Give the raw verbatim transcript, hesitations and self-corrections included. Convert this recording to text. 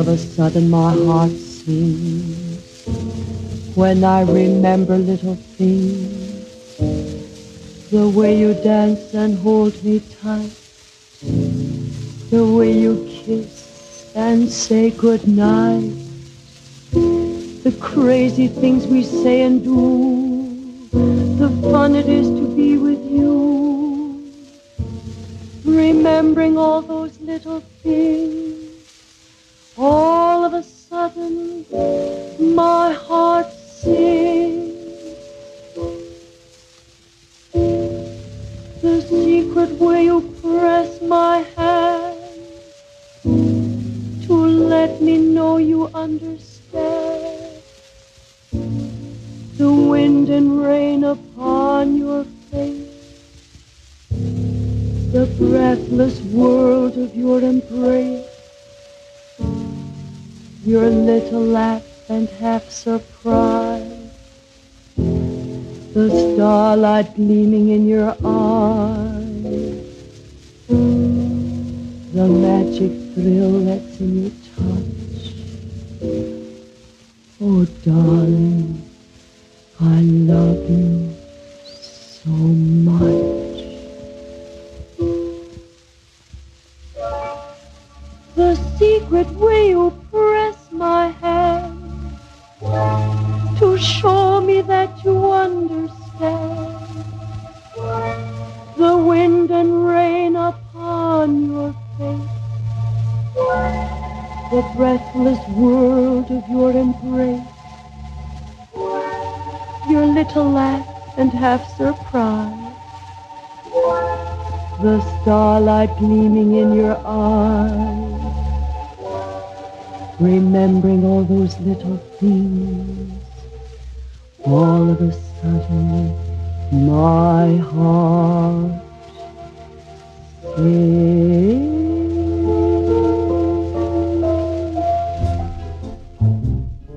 of a sudden my heart sings when I remember little things, the way you dance and hold me tight, the way you kiss and say goodnight, the crazy things we say and do, the fun it is to be with you. Remembering all those little things, all of a sudden my heart sings. The secret way you press my hand to let me know you understand, the wind and rain upon your face, the breathless world of your embrace, your little laugh and half surprise, the starlight gleaming in your eyes, the magic thrill that's in your touch. Oh, darling, I love you so much. The secret way you press my hand to show me that you understand, the wind and rain upon your face, the breathless world of your embrace, your little laugh and half surprise, the starlight gleaming in your eyes. Remembering all those little things, all of a sudden my heart sings.